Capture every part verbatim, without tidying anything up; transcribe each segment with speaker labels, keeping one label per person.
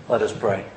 Speaker 1: Let us pray.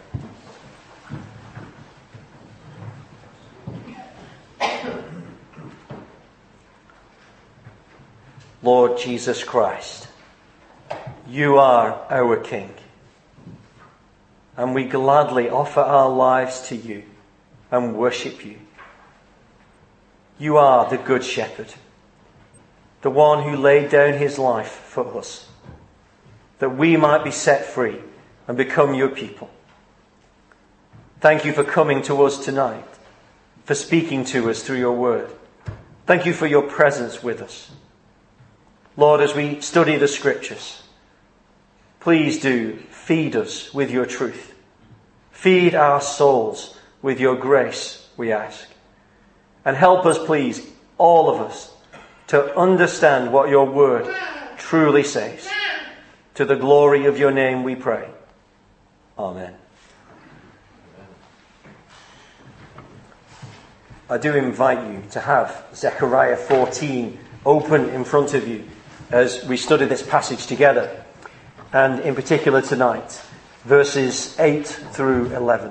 Speaker 1: Lord Jesus Christ, you are our King, and we gladly offer our lives to you and worship you. You are the Good Shepherd, the one who laid down his life for us, that we might be set free and become your people. Thank you for coming to us tonight, for speaking to us through your word. Thank you for your presence with us. Lord, as we study the scriptures, please do feed us with your truth. Feed our souls with your grace, we ask. And help us, please, all of us, to understand what your word truly says. To the glory of your name we pray. Amen. I do invite you to have Zechariah fourteen open in front of you as we study this passage together. And in particular tonight, verses eight through eleven.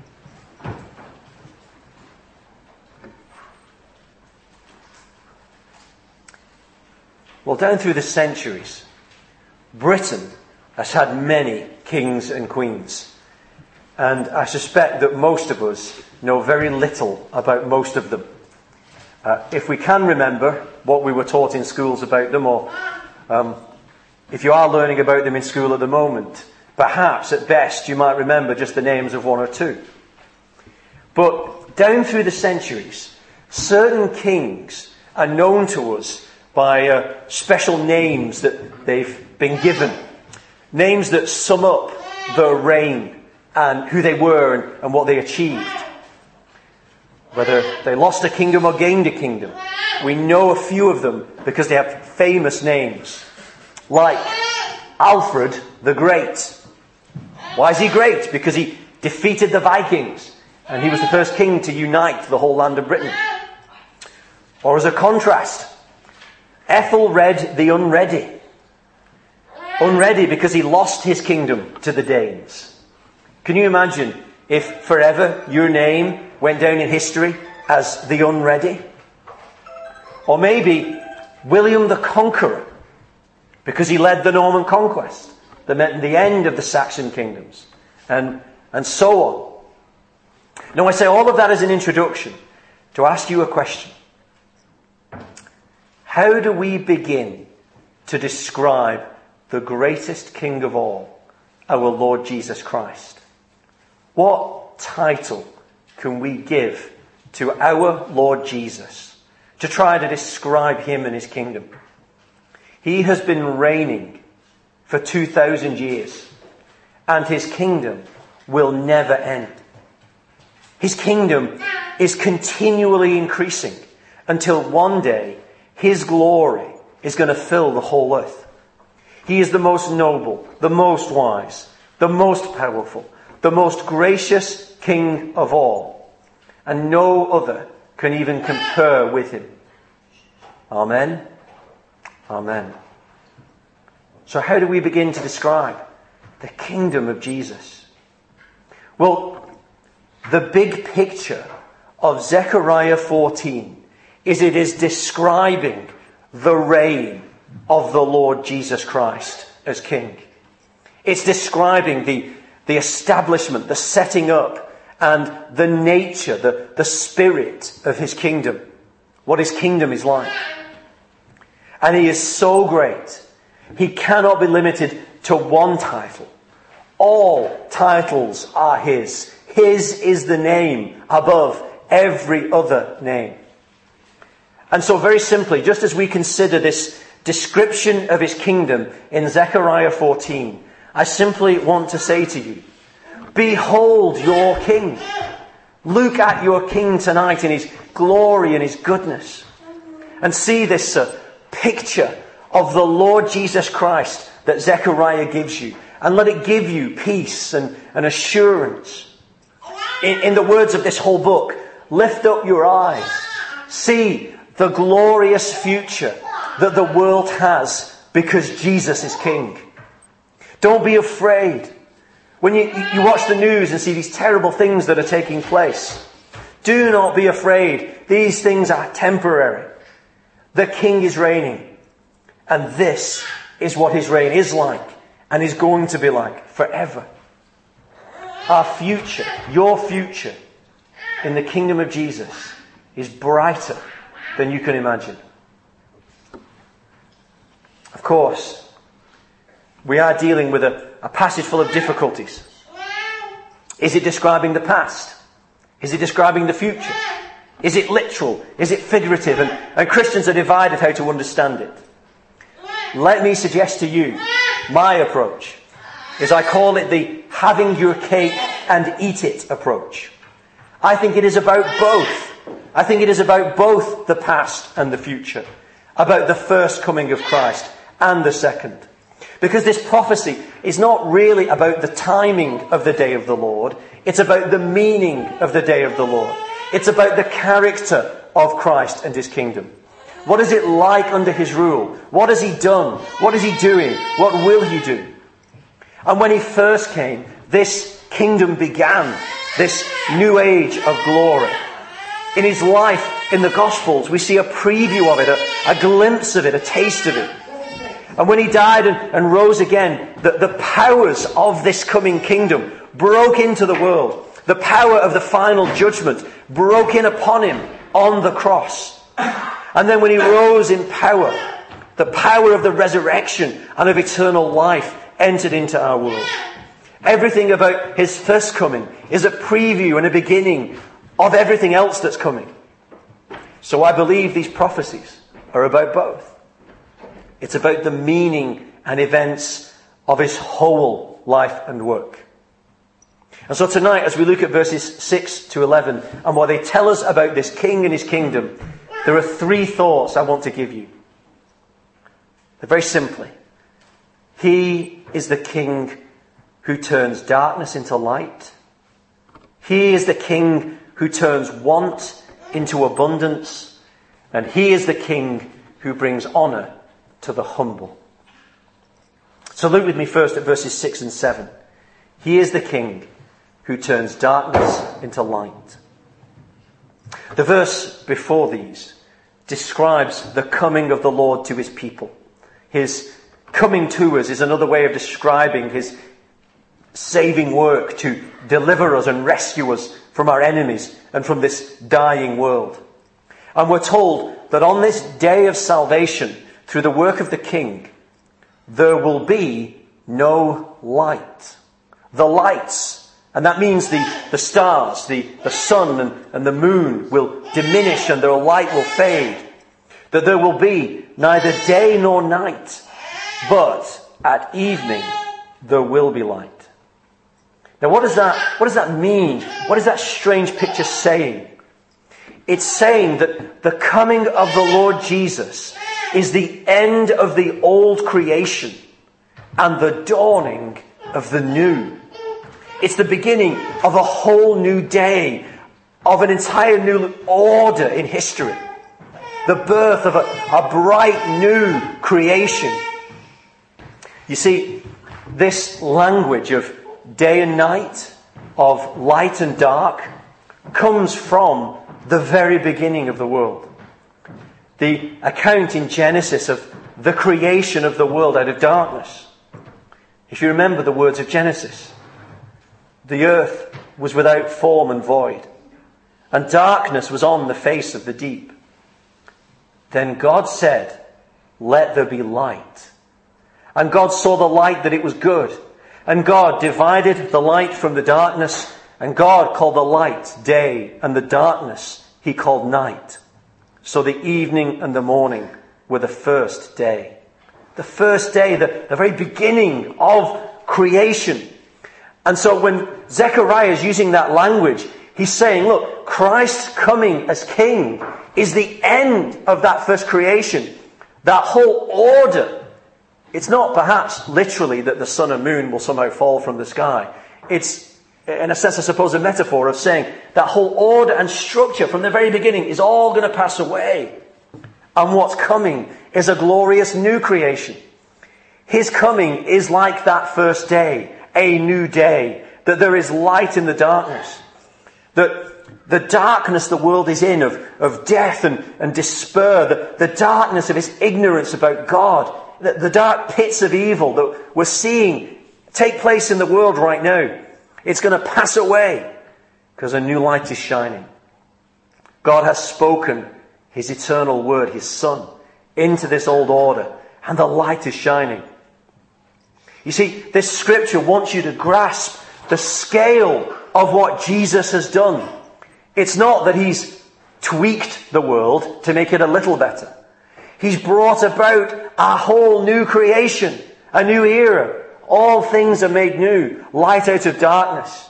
Speaker 1: Well, down through the centuries, Britain has had many kings and queens. And I suspect that most of us know very little about most of them. Uh, if we can remember what we were taught in schools about them, or um, if you are learning about them in school at the moment, perhaps at best you might remember just the names of one or two. But down through the centuries, certain kings are known to us by uh, special names that they've been given. Names that sum up their reign and who they were and, and what they achieved. Whether they lost a kingdom or gained a kingdom. We know a few of them because they have famous names. Like Alfred the Great. Why is he great? Because he defeated the Vikings. And he was the first king to unite the whole land of Britain. Or as a contrast, Ethelred the Unready. Unready because he lost his kingdom to the Danes. Can you imagine if forever your name went down in history as the Unready? Or maybe William the Conqueror, because he led the Norman conquest that meant the end of the Saxon kingdoms, and, and so on. Now I say all of that as an introduction to ask you a question. How do we begin to describe the greatest King of all, our Lord Jesus Christ? What title can we give to our Lord Jesus to try to describe him and his kingdom? He has been reigning for two thousand years, and his kingdom will never end. His kingdom is continually increasing until one day his glory is going to fill the whole earth. He is the most noble, the most wise, the most powerful, the most gracious King of all. And no other can even compare with him. Amen. Amen. So how do we begin to describe the kingdom of Jesus? Well, the big picture of Zechariah fourteen is it is describing the reign of the Lord Jesus Christ as King. It's describing the, the establishment, the setting up, and the nature, the, the spirit of his kingdom. What his kingdom is like. And he is so great. He cannot be limited to one title. All titles are his. His is the name above every other name. And so very simply, just as we consider this description of his kingdom in Zechariah fourteen, I simply want to say to you, behold your King. Look at your King tonight in his glory and his goodness. And see this uh, picture of the Lord Jesus Christ that Zechariah gives you. And let it give you peace and, and assurance. In, in the words of this whole book, lift up your eyes. See the glorious future that the world has because Jesus is King. Don't be afraid. When you, you watch the news and see these terrible things that are taking place, do not be afraid. These things are temporary. The King is reigning. And this is what his reign is like and is going to be like forever. Our future, your future in the kingdom of Jesus is brighter than you can imagine. Of course, we are dealing with a, a passage full of difficulties. Is it describing the past? Is it describing the future? Is it literal? Is it figurative? And, and Christians are divided how to understand it. Let me suggest to you, my approach is I call it the having your cake and eat it approach. I think it is about both. I think it is about both the past and the future. About the first coming of Christ and the second. Because this prophecy is not really about the timing of the day of the Lord. It's about the meaning of the day of the Lord. It's about the character of Christ and his kingdom. What is it like under his rule? What has he done? What is he doing? What will he do? And when he first came, this kingdom began, this new age of glory. In his life, in the Gospels, we see a preview of it, a, a glimpse of it, a taste of it. And when he died and, and rose again, the, the powers of this coming kingdom broke into the world. The power of the final judgment broke in upon him on the cross. And then when he rose in power, the power of the resurrection and of eternal life entered into our world. Everything about his first coming is a preview and a beginning of everything else that's coming. So I believe these prophecies are about both. It's about the meaning and events of his whole life and work. And so tonight, as we look at verses six to eleven and what they tell us about this king and his kingdom, there are three thoughts I want to give you. They're very simply. He is the king who turns darkness into light. He is the king who turns want into abundance. And he is the king who brings honour to the humble. So look with me first at verses six and seven. He is the king who turns darkness into light. The verse before these describes the coming of the Lord to his people. His coming to us is another way of describing his saving work to deliver us and rescue us from our enemies and from this dying world. And we're told that on this day of salvation, through the work of the king, there will be no light. The lights, and that means the, the stars, the, the sun and, and the moon will diminish and their light will fade. That there will be neither day nor night, but at evening there will be light. Now what does that, what does that mean? What is that strange picture saying? It's saying that the coming of the Lord Jesus is the end of the old creation and the dawning of the new. It's the beginning of a whole new day, of an entire new order in history. The birth of a, a bright new creation. You see, this language of day and night, of light and dark, comes from the very beginning of the world. The account in Genesis of the creation of the world out of darkness. If you remember the words of Genesis, the earth was without form and void, and darkness was on the face of the deep. Then God said, "Let there be light." And God saw the light that it was good. And God divided the light from the darkness, and God called the light day, and the darkness he called night. So the evening and the morning were the first day. The first day, the, the very beginning of creation. And so when Zechariah is using that language, he's saying, look, Christ's coming as king is the end of that first creation. That whole order. It's not perhaps literally that the sun and moon will somehow fall from the sky. It's, in a sense, I suppose, a metaphor of saying that whole order and structure from the very beginning is all going to pass away. And what's coming is a glorious new creation. His coming is like that first day, a new day, that there is light in the darkness, that the darkness the world is in of, of death and, and despair, the, the darkness of its ignorance about God, the, the dark pits of evil that we're seeing take place in the world right now, it's going to pass away because a new light is shining. God has spoken his eternal word, his Son, into this old order, and the light is shining. You see, this scripture wants you to grasp the scale of what Jesus has done. It's not that he's tweaked the world to make it a little better. He's brought about a whole new creation, a new era. All things are made new, light out of darkness.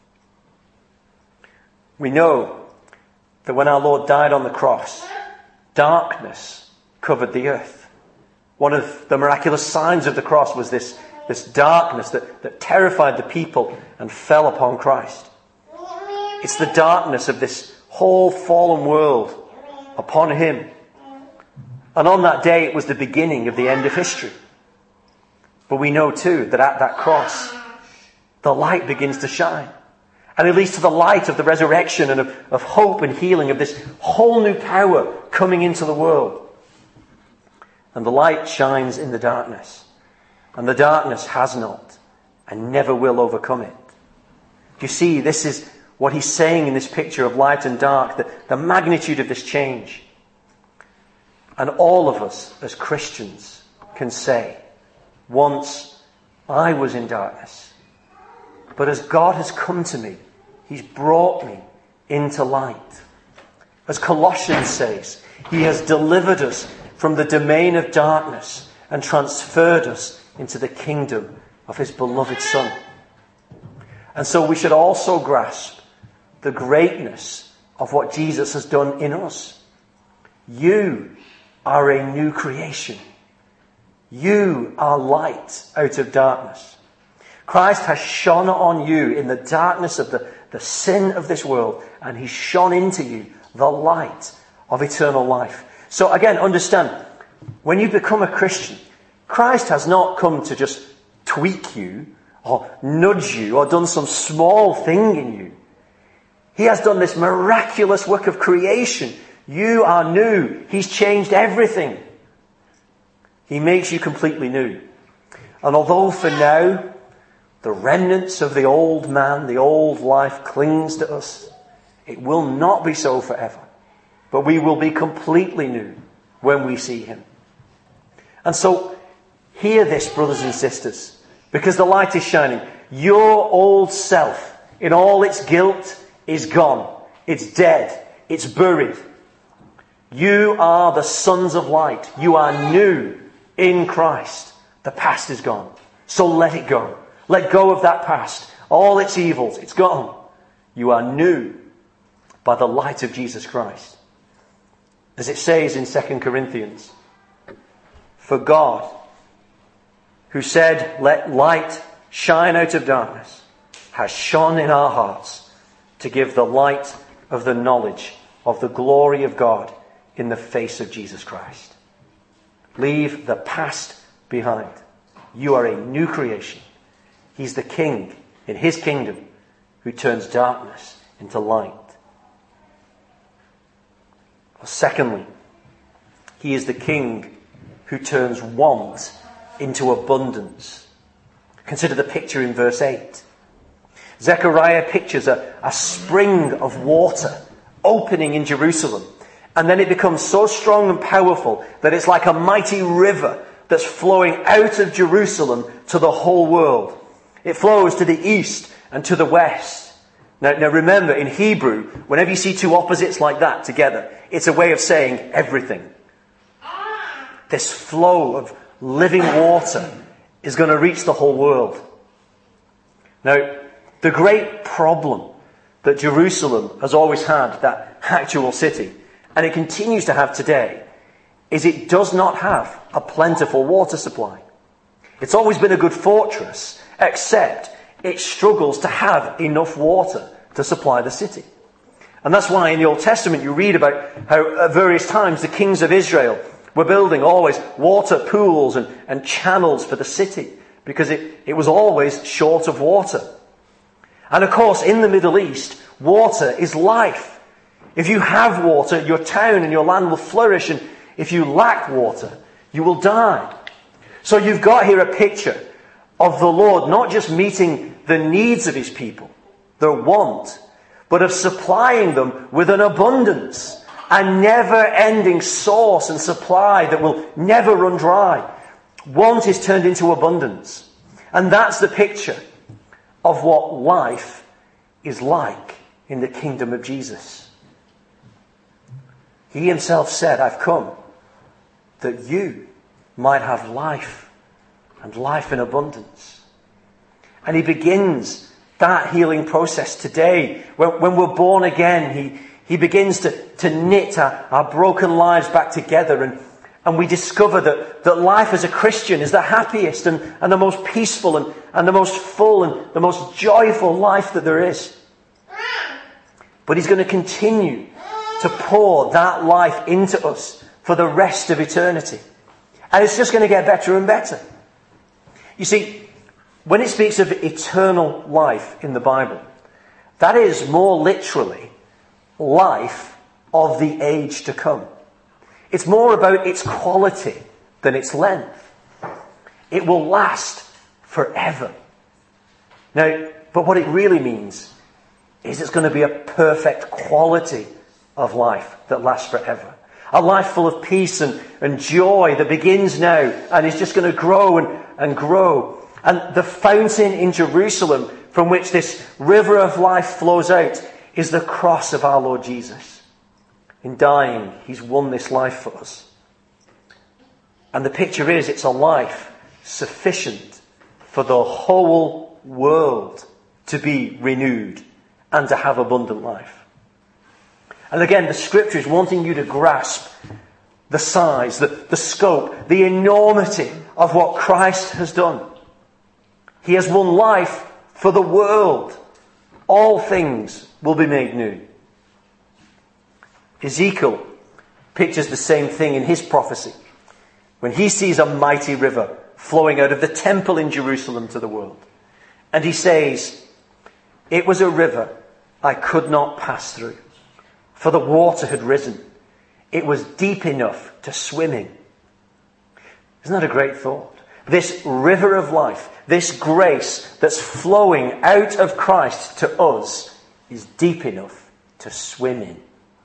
Speaker 1: We know that when our Lord died on the cross, darkness covered the earth. One of the miraculous signs of the cross was this, this darkness that, that terrified the people and fell upon Christ. It's the darkness of this whole fallen world upon him. And on that day, it was the beginning of the end of history. But we know too that at that cross, the light begins to shine. And it leads to the light of the resurrection and of, of hope and healing, of this whole new power coming into the world. And the light shines in the darkness. And the darkness has not and never will overcome it. You see, this is what he's saying in this picture of light and dark, the, the magnitude of this change. And all of us as Christians can say, once I was in darkness, but as God has come to me, he's brought me into light. As Colossians says, he has delivered us from the domain of darkness and transferred us into the kingdom of his beloved Son. And so we should also grasp the greatness of what Jesus has done in us. You are a new creation. You are light out of darkness. Christ has shone on you in the darkness of the, the sin of this world, and he's shone into you the light of eternal life. So again, understand, when you become a Christian, Christ has not come to just tweak you or nudge you or done some small thing in you. He has done this miraculous work of creation. You are new. He's changed everything. He makes you completely new. And although for now, the remnants of the old man, the old life clings to us, it will not be so forever. But we will be completely new when we see him. And so, hear this, brothers and sisters, because the light is shining. Your old self, in all its guilt, is gone. It's dead. It's buried. You are the sons of light. You are new in Christ. The past is gone. So let it go. Let go of that past. All its evils. It's gone. You are new by the light of Jesus Christ. As it says in Second Corinthians, for God, who said, let light shine out of darkness, has shone in our hearts to give the light of the knowledge of the glory of God in the face of Jesus Christ. Leave the past behind. You are a new creation. He's the King in his kingdom who turns darkness into light. Well, secondly, he is the King who turns want into abundance. Consider the picture in verse eight. Zechariah pictures a, a spring of water opening in Jerusalem. And then it becomes so strong and powerful that it's like a mighty river that's flowing out of Jerusalem to the whole world. It flows to the east and to the west. Now, now remember, in Hebrew, whenever you see two opposites like that together, it's a way of saying everything. This flow of living water is going to reach the whole world. Now, the great problem that Jerusalem has always had, that actual city, and it continues to have today, is it does not have a plentiful water supply. It's always been a good fortress, except it struggles to have enough water to supply the city. And that's why in the Old Testament you read about how at various times the kings of Israel were building always water pools and, and channels for the city, because it, it was always short of water. And of course, in the Middle East, water is life. If you have water, your town and your land will flourish, and if you lack water, you will die. So you've got here a picture of the Lord not just meeting the needs of his people, their want, but of supplying them with an abundance, a never-ending source and supply that will never run dry. Want is turned into abundance. And that's the picture of what life is like in the kingdom of Jesus. He himself said, I've come that you might have life, and life in abundance. And he begins that healing process today. When, when we're born again, he, he begins to, to knit our, our broken lives back together, and, and we discover that, that life as a Christian is the happiest and, and the most peaceful and, and the most full and the most joyful life that there is. But he's going to continue to pour that life into us for the rest of eternity. And it's just going to get better and better. You see, when it speaks of eternal life in the Bible, that is more literally life of the age to come. It's more about its quality than its length. It will last forever. Now, but what it really means is it's going to be a perfect quality of life that lasts forever. A life full of peace and, and joy that begins now and is just going to grow and, and grow. And the fountain in Jerusalem from which this river of life flows out is the cross of our Lord Jesus. In dying, he's won this life for us. And the picture is it's a life sufficient for the whole world to be renewed and to have abundant life. And again, the scripture is wanting you to grasp the size, the, the scope, the enormity of what Christ has done. He has won life for the world. All things will be made new. Ezekiel pictures the same thing in his prophecy when he sees a mighty river flowing out of the temple in Jerusalem to the world. And he says, it was a river I could not pass through, for the water had risen. It was deep enough to swim in. Isn't that a great thought? This river of life, this grace that's flowing out of Christ to us is deep enough to swim in.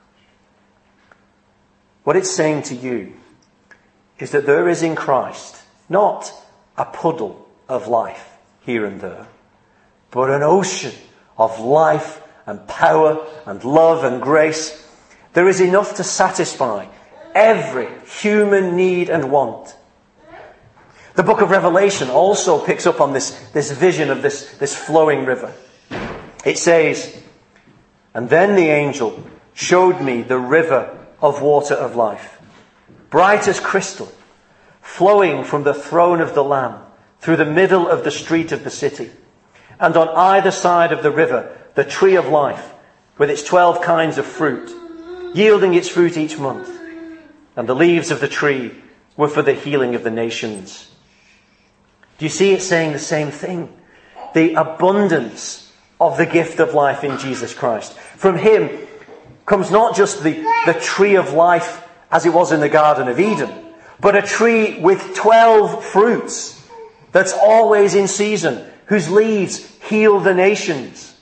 Speaker 1: What it's saying to you is that there is in Christ not a puddle of life here and there, but an ocean of life and power and love and grace. There is enough to satisfy every human need and want. The book of Revelation also picks up on this, this vision of this, this flowing river. It says, and then the angel showed me the river of water of life, bright as crystal, flowing from the throne of the Lamb through the middle of the street of the city. And on either side of the river, the tree of life, with its twelve kinds of fruit, yielding its fruit each month. And the leaves of the tree were for the healing of the nations. Do you see it saying the same thing? The abundance of the gift of life in Jesus Christ. From him comes not just the, the tree of life as it was in the Garden of Eden, but a tree with twelve fruits that's always in season, whose leaves heal the nations.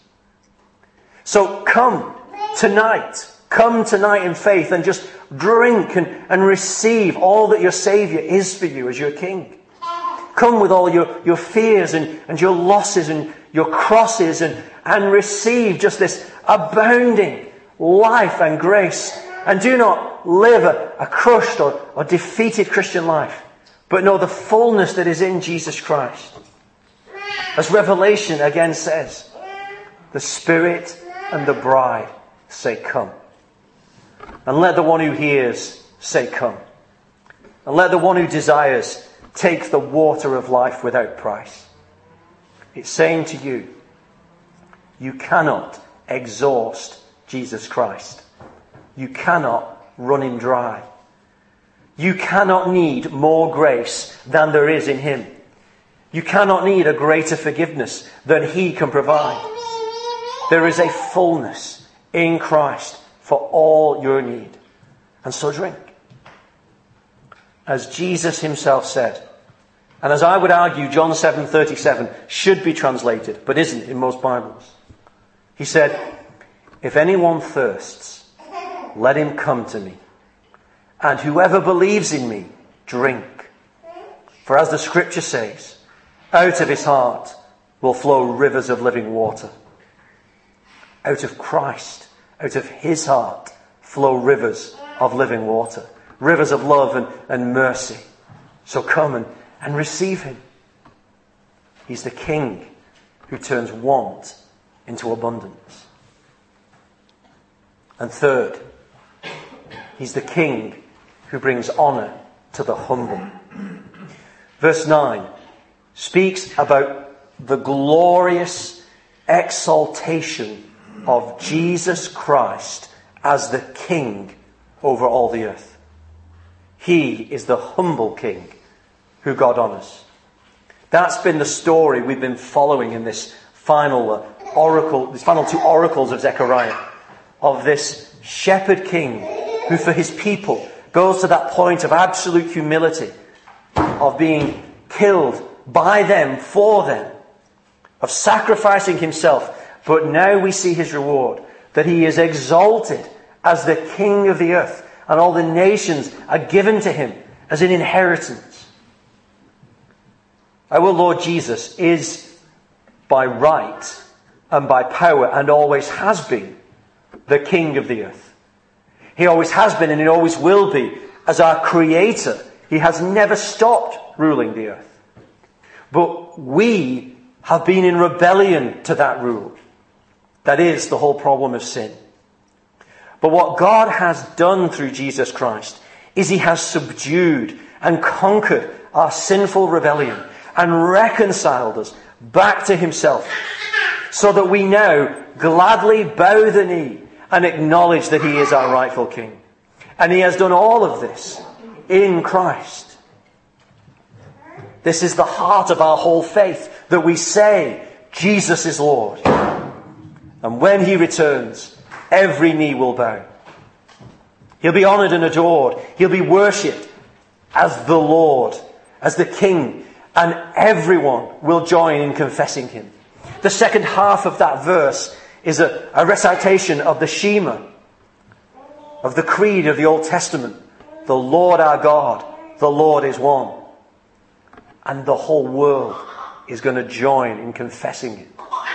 Speaker 1: So come tonight. Come tonight in faith and just drink and, and receive all that your Saviour is for you as your King. Come with all your, your fears and, and your losses and your crosses and, and receive just this abounding life and grace. And do not live a, a crushed or, or defeated Christian life, but know the fullness that is in Jesus Christ. As Revelation again says, the Spirit and the bride say, come. And let the one who hears say, come. And let the one who desires take the water of life without price. It's saying to you, you cannot exhaust Jesus Christ. You cannot run him dry. You cannot need more grace than there is in him. You cannot need a greater forgiveness than he can provide. There is a fullness in Christ for all your need. And so drink. As Jesus himself said, and as I would argue John seven thirty-seven should be translated, but isn't in most Bibles. He said, if anyone thirsts, let him come to me. And whoever believes in me, drink. For as the scripture says, out of his heart will flow rivers of living water. Out of Christ, out of his heart, flow rivers of living water. Rivers of love and, and mercy. So come and, and receive him. He's the King who turns want into abundance. And third, he's the King who brings honour to the humble. Verse nine speaks about the glorious exaltation of Jesus Christ as the King over all the earth. He is the humble King who God honours. That's been the story we've been following in this final uh, oracle, these final two oracles of Zechariah, of this shepherd king who for his people goes to that point of absolute humility, of being killed by them, for them, of sacrificing himself. But now we see his reward, that he is exalted as the King of the earth, and all the nations are given to him as an inheritance. Our Lord Jesus is by right and by power, and always has been, the King of the earth. He always has been, and he always will be, as our Creator. He has never stopped ruling the earth. But we have been in rebellion to that rule. That is the whole problem of sin. But what God has done through Jesus Christ is he has subdued and conquered our sinful rebellion and reconciled us back to himself, so that we now gladly bow the knee and acknowledge that he is our rightful King. And he has done all of this in Christ. This is the heart of our whole faith, that we say, Jesus is Lord. And when he returns, every knee will bow. He'll be honoured and adored. He'll be worshipped as the Lord, as the King. And everyone will join in confessing him. The second half of that verse is a, a recitation of the Shema, of the creed of the Old Testament. The Lord our God, the Lord is one. And the whole world is going to join in confessing it.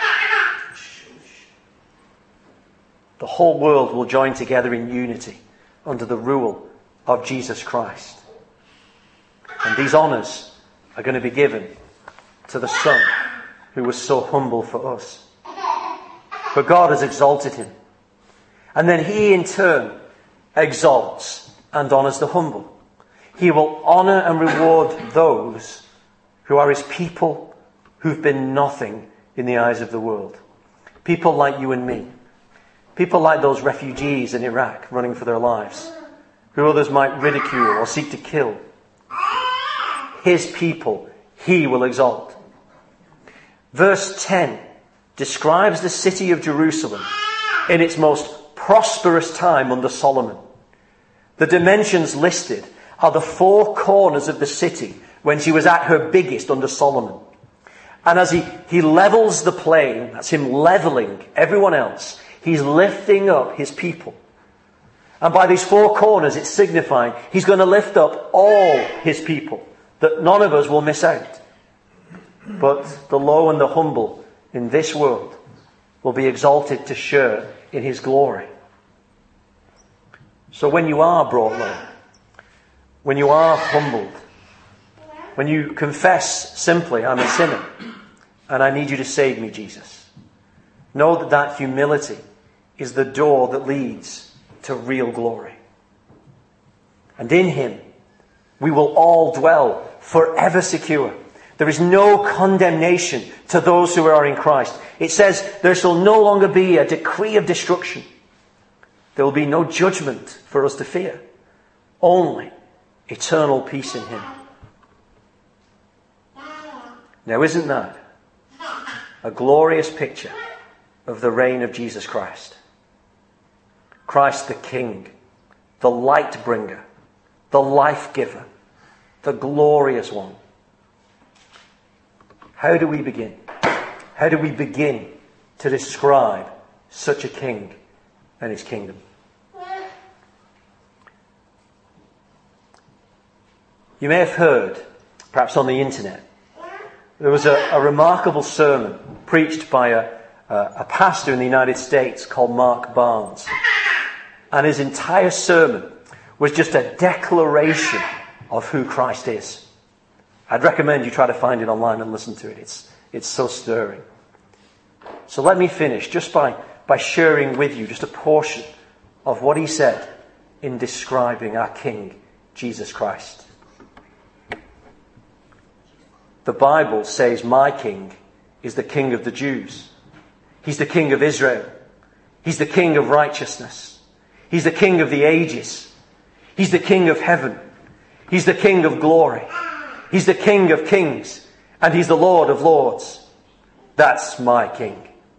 Speaker 1: The whole world will join together in unity under the rule of Jesus Christ. And these honours are going to be given to the Son who was so humble for us. But God has exalted him. And then he in turn exalts and honours the humble. He will honour and reward those who are his people, who've been nothing in the eyes of the world. People like you and me. People like those refugees in Iraq running for their lives, who others might ridicule or seek to kill. His people he will exalt. Verse ten describes the city of Jerusalem in its most prosperous time under Solomon. The dimensions listed are the four corners of the city when she was at her biggest under Solomon. And as he, he levels the plain, that's him leveling everyone else, he's lifting up his people. And by these four corners, it's signifying he's going to lift up all his people, that none of us will miss out. But the low and the humble in this world will be exalted to share in his glory. So when you are brought low, when you are humbled, when you confess simply, I'm a sinner and I need you to save me, Jesus, know that that humility is the door that leads to real glory. And in him, we will all dwell forever secure. There is no condemnation to those who are in Christ. It says there shall no longer be a decree of destruction. There will be no judgment for us to fear. Only eternal peace in him. Now, isn't that a glorious picture of the reign of Jesus Christ? Christ the King, the light bringer, the life giver, the glorious one. How do we begin? How do we begin to describe such a king and his kingdom? You may have heard, perhaps on the internet, there was a, a remarkable sermon preached by a, a, a pastor in the United States called Mark Barnes. And his entire sermon was just a declaration of who Christ is. I'd recommend you try to find it online and listen to it. It's, it's so stirring. So let me finish just by, by sharing with you just a portion of what he said in describing our King, Jesus Christ. The Bible says my King is the King of the Jews. He's the King of Israel. He's the King of righteousness. He's the King of the ages. He's the King of heaven. He's the King of glory. He's the King of kings. And he's the Lord of lords. That's my King.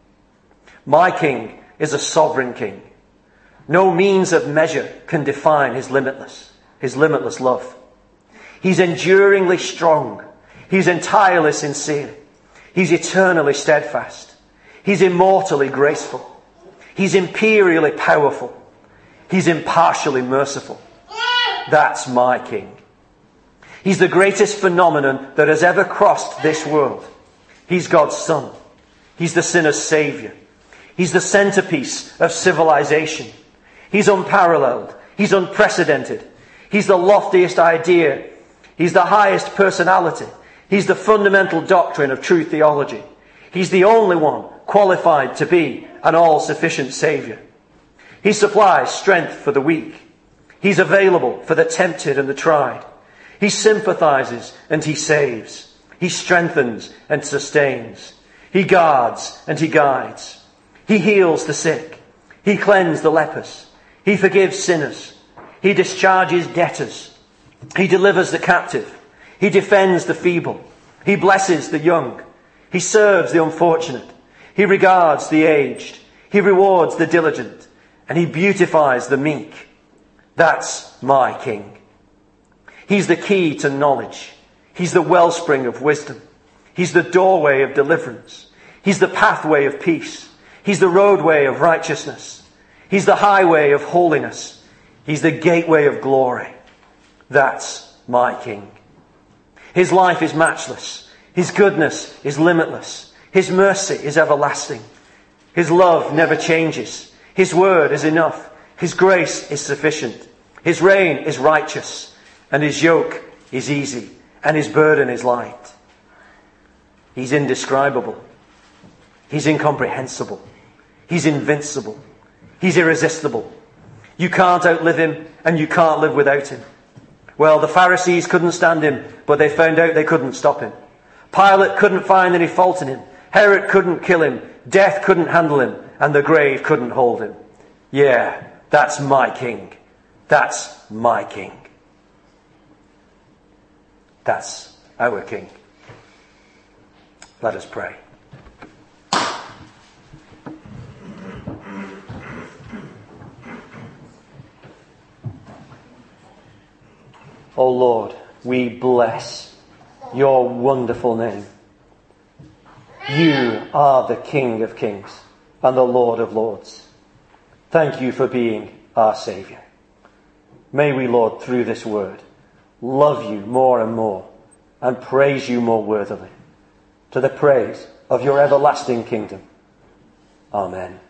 Speaker 1: My King is a sovereign King. No means of measure can define his limitless, his limitless love. He's enduringly strong. He's entirely sincere. He's eternally steadfast. He's immortally graceful. He's imperially powerful. He's impartially merciful. That's my King. He's the greatest phenomenon that has ever crossed this world. He's God's Son. He's the sinner's Saviour. He's the centerpiece of civilization. He's unparalleled. He's unprecedented. He's the loftiest idea. He's the highest personality. He's the fundamental doctrine of true theology. He's the only one qualified to be an all-sufficient Saviour. He supplies strength for the weak. He's available for the tempted and the tried. He sympathizes and he saves. He strengthens and sustains. He guards and he guides. He heals the sick. He cleanses the lepers. He forgives sinners. He discharges debtors. He delivers the captive. He defends the feeble. He blesses the young. He serves the unfortunate. He regards the aged. He rewards the diligent. And he beautifies the meek. That's my King. He's the key to knowledge. He's the wellspring of wisdom. He's the doorway of deliverance. He's the pathway of peace. He's the roadway of righteousness. He's the highway of holiness. He's the gateway of glory. That's my King. His life is matchless. His goodness is limitless. His mercy is everlasting. His love never changes. His word is enough. His grace is sufficient. His reign is righteous. And his yoke is easy. And his burden is light. He's indescribable. He's incomprehensible. He's invincible. He's irresistible. You can't outlive him, and you can't live without him. Well, the Pharisees couldn't stand him, but they found out they couldn't stop him. Pilate couldn't find any fault in him. Herod couldn't kill him. Death couldn't handle him. And the grave couldn't hold him. Yeah, that's my King. That's my King. That's our King. Let us pray. Oh Lord, we bless your wonderful name. You are the King of kings and the Lord of lords. Thank you for being our Saviour. May we, Lord, through this word, love you more and more and praise you more worthily, to the praise of your everlasting kingdom. Amen.